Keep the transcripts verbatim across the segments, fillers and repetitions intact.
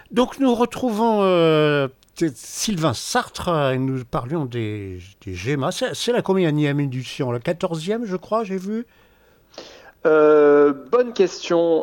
Donc nous retrouvons euh, t- Sylvain Sartre euh, et nous parlions des, des Gémas. C'est, c'est la combien édition? La quatorzième, je crois, j'ai vu. Euh, bonne question.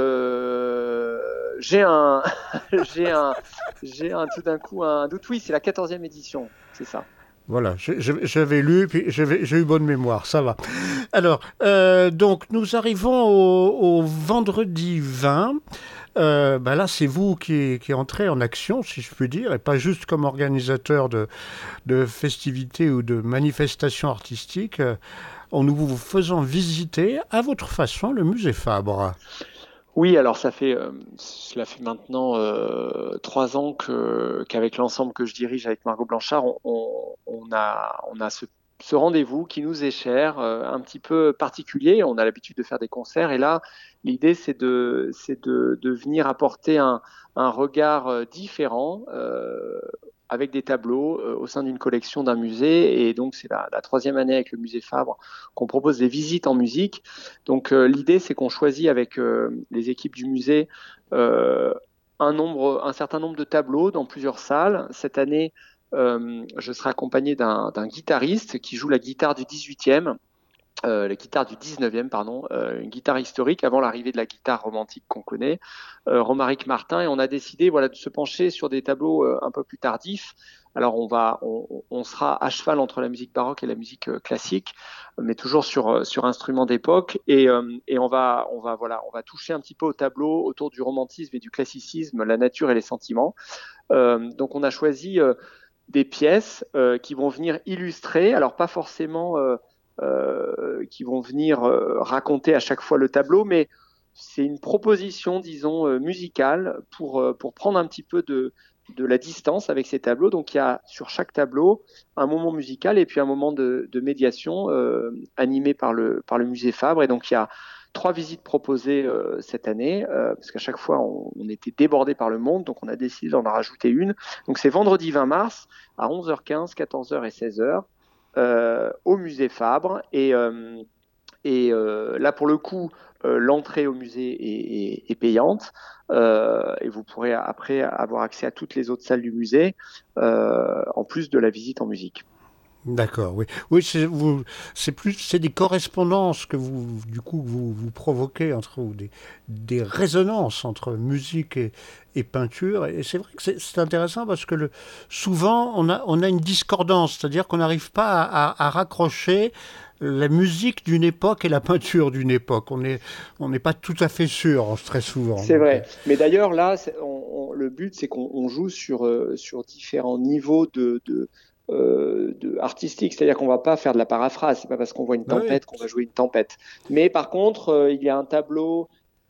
Euh, j'ai un, j'ai un, j'ai un tout d'un coup un doute. Oui, c'est la quatorzième édition, c'est ça. Voilà, je- je- j'avais lu, puis j'avais- j'ai eu bonne mémoire, ça va. Alors, euh, donc nous arrivons au, au vendredi vingt. Euh, bah là, c'est vous qui, qui entrez en action, si je puis dire, et pas juste comme organisateur de, de festivités ou de manifestations artistiques, euh, en nous vous faisant visiter à votre façon le musée Fabre. Oui, alors ça fait, euh, cela fait maintenant euh, trois ans que qu'avec l'ensemble que je dirige avec Margot Blanchard, on, on- on a, on a ce, ce rendez-vous qui nous est cher, euh, un petit peu particulier. On a l'habitude de faire des concerts et là, l'idée c'est de, c'est de, de venir apporter un, un regard euh, différent. Euh, avec des tableaux euh, au sein d'une collection d'un musée. Et donc, c'est la, la troisième année avec le musée Fabre qu'on propose des visites en musique. Donc euh, l'idée, c'est qu'on choisit avec euh, les équipes du musée euh, un, nombre, un certain nombre de tableaux dans plusieurs salles. Cette année, euh, je serai accompagné d'un d'un guitariste qui joue la guitare du dix-huitième, euh, la guitare du dix-neuvième, pardon, euh, une guitare historique avant l'arrivée de la guitare romantique qu'on connaît, euh, Romaric Martin, et on a décidé voilà, de se pencher sur des tableaux euh, un peu plus tardifs. Alors on va, on, on sera à cheval entre la musique baroque et la musique euh, classique, mais toujours sur euh, sur instruments d'époque, et, euh, et on va, on va voilà, on va toucher un petit peu au tableau autour du romantisme et du classicisme, la nature et les sentiments. Euh, donc on a choisi euh, des pièces euh, qui vont venir illustrer, alors pas forcément euh, euh, qui vont venir euh, raconter à chaque fois le tableau, mais c'est une proposition, disons, euh, musicale pour, euh, pour prendre un petit peu de, de la distance avec ces tableaux. Donc il y a sur chaque tableau un moment musical et puis un moment de, de médiation euh, animé par le, par le musée Fabre. Et donc il y a trois visites proposées euh, cette année, euh, parce qu'à chaque fois on, on était débordé par le monde, donc on a décidé d'en rajouter une. Donc c'est vendredi vingt mars à onze heures quinze, quatorze heures et seize heures euh, au musée Fabre. Et, euh, et euh, là, pour le coup, euh, l'entrée au musée est, est- est payante euh, et vous pourrez après avoir accès à toutes les autres salles du musée, euh, en plus de la visite en musique. D'accord, oui. Oui, c'est vous, c'est plus, c'est des correspondances que vous, du coup, vous, vous provoquez entre ou des, des résonances entre musique et, et peinture. Et c'est vrai que c'est, c'est intéressant parce que le, souvent on a, on a une discordance, c'est-à-dire qu'on n'arrive pas à, à, à raccrocher la musique d'une époque et la peinture d'une époque. On est, on n'est pas tout à fait sûr très souvent. C'est Donc, euh, vrai. Mais d'ailleurs, là, c'est- on- on- le but, c'est qu'on on joue sur, euh, sur différents niveaux de, de, euh, de artistique. C'est-à-dire qu'on va pas faire de la paraphrase. C'est pas parce qu'on voit une bah oui. tempête qu'on va jouer une tempête. Mais par contre, euh, il y a un tableau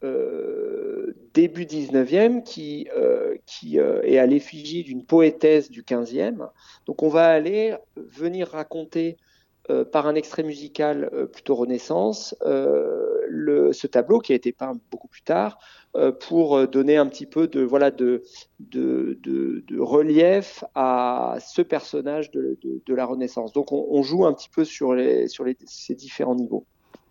euh, début dix-neuvième qui, euh, qui euh, est à l'effigie d'une poétesse du quinzième. Donc on va aller venir raconter euh, par un extrait musical euh, plutôt Renaissance, euh, le, ce tableau qui a été peint beaucoup plus tard, euh, pour donner un petit peu de, voilà, de, de, de, de relief à ce personnage de, de, de la Renaissance. Donc on, on, joue un petit peu sur, les, sur les, ces différents niveaux.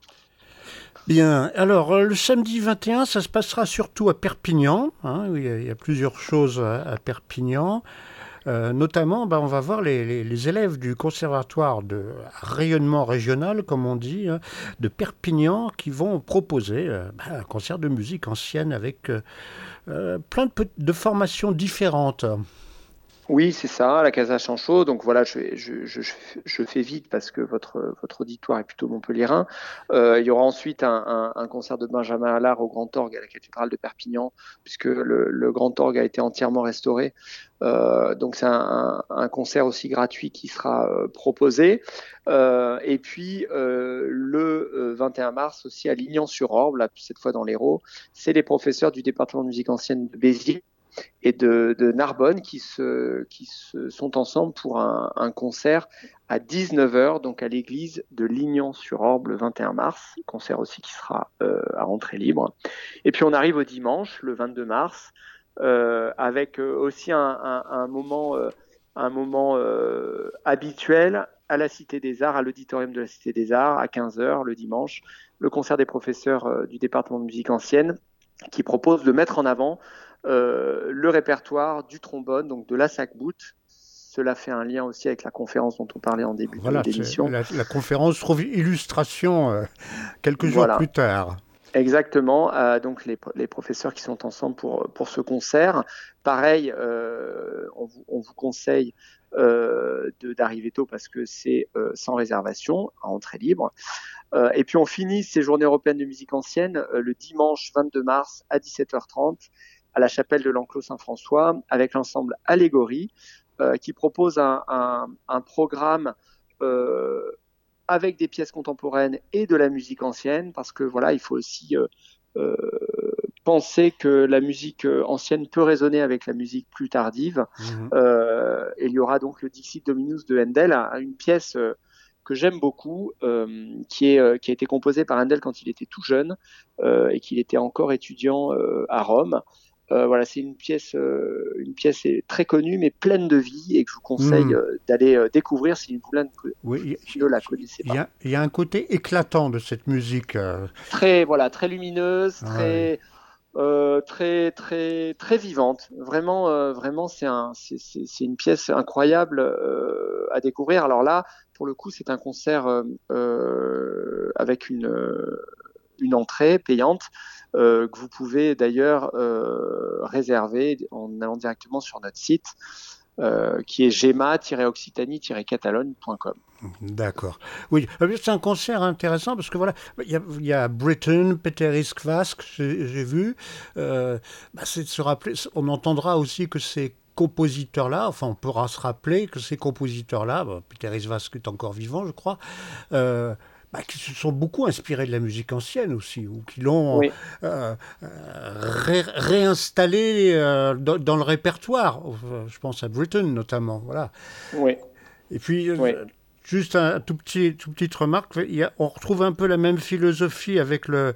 Bien, alors euh, le samedi vingt et un, ça se passera surtout à Perpignan. Hein, il, y a, il y a plusieurs choses à, à Perpignan. Euh, notamment, bah, on va voir les, les, les élèves du conservatoire de rayonnement régional, comme on dit, hein, de Perpignan, qui vont proposer euh, bah, un concert de musique ancienne avec euh, euh, plein de, de formations différentes. Oui, c'est ça, la Casa Chanchot. Donc voilà, je, je, je, je fais vite parce que votre, votre auditoire est plutôt montpelliérain. Euh, il y aura ensuite un, un, un concert de Benjamin Allard au Grand Orgue à la cathédrale de Perpignan, puisque le, le Grand Orgue a été entièrement restauré. Euh, donc c'est un, un, un concert aussi gratuit qui sera euh, proposé. Euh, et puis euh, le euh, vingt et un mars aussi à Lignan-sur-Orbe, là, cette fois dans l'Hérault, c'est les professeurs du département de musique ancienne de Béziers et de, de Narbonne qui, se, qui se sont ensemble pour un, un concert à dix-neuf heures, donc à l'église de Lignan-sur-Orbe le vingt et un mars, concert aussi qui sera euh, à entrée libre. Et puis on arrive au dimanche, le vingt-deux mars, euh, avec euh, aussi un, un, un moment, euh, un moment euh, habituel à la Cité des Arts, à l'auditorium de la Cité des Arts, à quinze heures le dimanche, le concert des professeurs euh, du département de musique ancienne qui propose de mettre en avant euh, le répertoire du trombone, donc de la sac-bout. Cela fait un lien aussi avec la conférence dont on parlait en début de, Voilà, d'émission. la, la conférence trouve illustration euh, quelques jours Voilà. plus tard. Exactement, euh, donc les, les professeurs qui sont ensemble pour, pour ce concert. Pareil, euh, on, vous, on vous conseille euh, de, d'arriver tôt parce que c'est euh, sans réservation, à entrée libre. Euh, et puis on finit ces journées européennes de musique ancienne euh, le dimanche vingt-deux mars à dix-sept heures trente à la chapelle de l'Enclos Saint-François avec l'ensemble Allégorie euh, qui propose un, un, un programme euh, avec des pièces contemporaines et de la musique ancienne, parce que voilà, il faut aussi euh, euh, penser que la musique ancienne peut résonner avec la musique plus tardive. Mmh. Euh, et il y aura donc le Dixit Dominus de Handel, une pièce euh, que j'aime beaucoup, euh, qui, est, qui a été composée par Handel quand il était tout jeune euh, et qu'il était encore étudiant euh, à Rome. Euh, voilà, c'est une pièce, euh, une pièce très connue mais pleine de vie et que je vous conseille mmh. euh, d'aller euh, découvrir si vous, la, oui, si vous ne la connaissez pas. Il y, y a un côté éclatant de cette musique. Euh... Très, voilà, très lumineuse, ah, très, oui. euh, très, très, très vivante. Vraiment, euh, vraiment, c'est un, c'est, c'est, c'est une pièce incroyable euh, à découvrir. Alors là, pour le coup, c'est un concert euh, avec une, une entrée payante. Euh, que vous pouvez d'ailleurs euh, réserver en allant directement sur notre site euh, qui est gema tiret occitanie tiret catalogne point com. D'accord. Oui, c'est un concert intéressant parce que voilà, il y a, il y a Britten, Peter Iskvask, j'ai, j'ai vu. Euh, bah c'est de se rappeler, on entendra aussi que ces compositeurs-là, enfin on pourra se rappeler que ces compositeurs-là, bah, Peter Iskvask est encore vivant, je crois, euh, bah, qui se sont beaucoup inspirés de la musique ancienne aussi, ou qui l'ont oui. euh, ré, réinstallé euh, dans, dans le répertoire. Je pense à Britten notamment, voilà. Oui. Et puis, oui. Euh, juste un tout petit, tout petite remarque, il y a, on retrouve un peu la même philosophie avec le,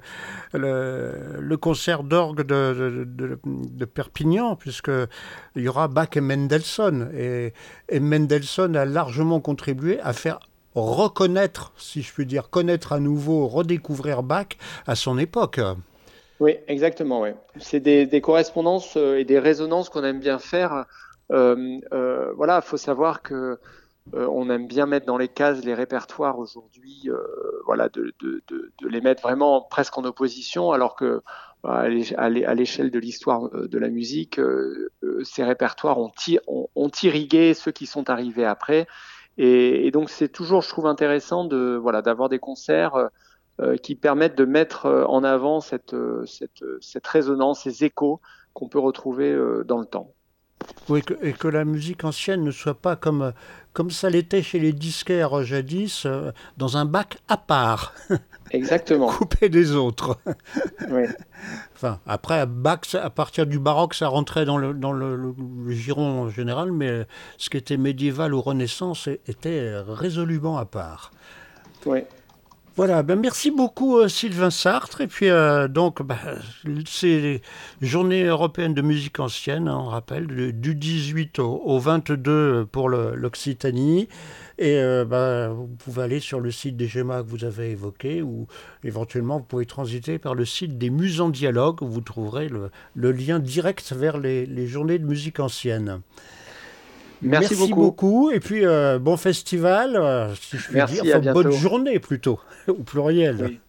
le, le concert d'orgue de, de, de, de Perpignan, puisqu'il y aura Bach et Mendelssohn. Et, et Mendelssohn a largement contribué à faire reconnaître, si je puis dire, connaître à nouveau, redécouvrir Bach à son époque. Oui, exactement. Ouais. C'est des, des correspondances et des résonances qu'on aime bien faire. Euh, euh, voilà, il faut savoir que Euh, on aime bien mettre dans les cases les répertoires aujourd'hui, euh, voilà, de, de, de, de les mettre vraiment presque en opposition, alors que à l'échelle de l'histoire de la musique, euh, ces répertoires ont, ont, ont irrigué ceux qui sont arrivés après. Et, et donc c'est toujours, je trouve, intéressant de, voilà, d'avoir des concerts euh, qui permettent de mettre en avant cette, cette, cette résonance, ces échos qu'on peut retrouver euh, dans le temps. Oui, que, et que la musique ancienne ne soit pas comme, comme ça l'était chez les disquaires jadis, euh, dans un bac à part. Exactement. Coupé des autres. Oui. Enfin, après, à, Bach, à partir du baroque, ça rentrait dans le, dans le, le, le giron en général, mais ce qui était médiéval ou Renaissance était résolument à part. Oui. Voilà, ben merci beaucoup euh, Sylvain Sartre. Et puis euh, donc, ben, c'est les Journées européennes de musique ancienne, hein, on rappelle, du, du dix-huit au, au vingt-deux pour le, l'Occitanie. Et euh, ben, vous pouvez aller sur le site des GEMA que vous avez évoqué, ou éventuellement vous pouvez transiter par le site des Muses en Dialogue, où vous trouverez le, le lien direct vers les, les Journées de musique ancienne. Merci, Merci beaucoup. beaucoup. Et puis, euh, bon festival, euh, si je puis Merci, dire. Enfin, à bientôt. bonne journée plutôt, au pluriel. Oui.